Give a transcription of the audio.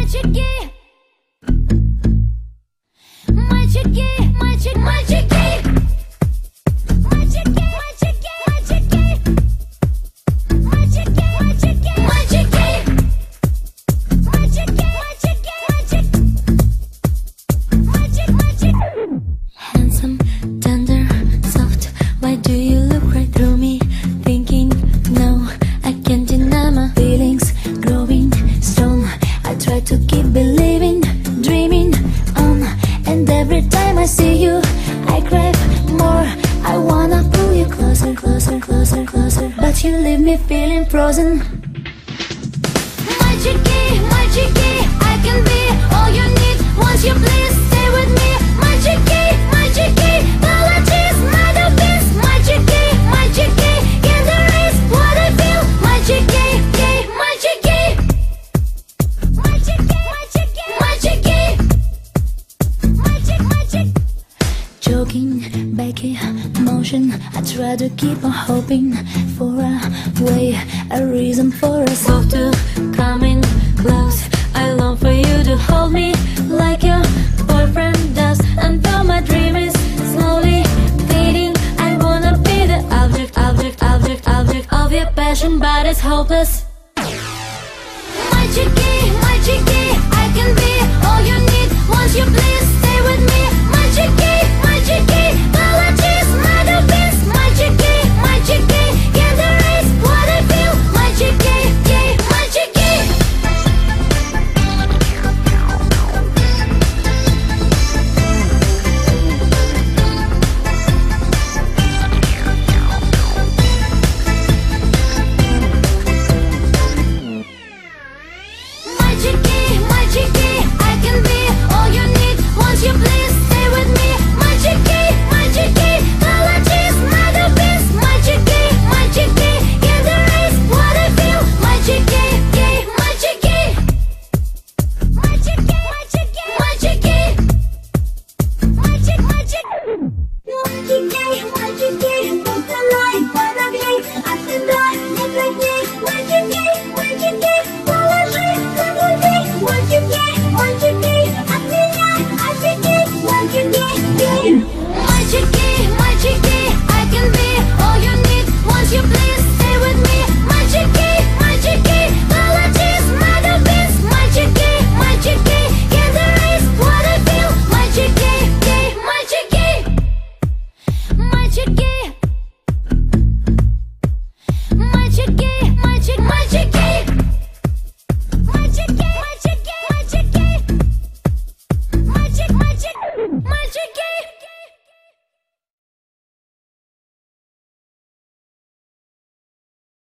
Мальчики, мальчики, мальчик, мальчики, мальчики, мальчики, мальчики, мальчики, мальчики, мальчики, мальчики, мальчик, мальчик. Handsome, tender, soft. Why do you look right through me? Thinking, no, I can't deny my feelings. Growing strong, I try to keep believing, dreaming on. And every time I see you, I crave more. I wanna pull you closer, closer, closer, closer. But you leave me feeling frozen. Мальчики, мальчики, I can be all you need. Won't you please stay with me? Мальчики, мальчики, apologies, not a beast. Мальчики, мальчики, can't erase what I feel. Мальчики, gay, мальчики, мальчики, мальчики, мальчики, мальчик, мальчик. Joking, Becky, motion. I try to keep on hoping for a way, a reason for us both to come in close. I long for you to hold me like your boyfriend does. And though my dream is slowly fading, I wanna be the object of your passion, but it's hopeless.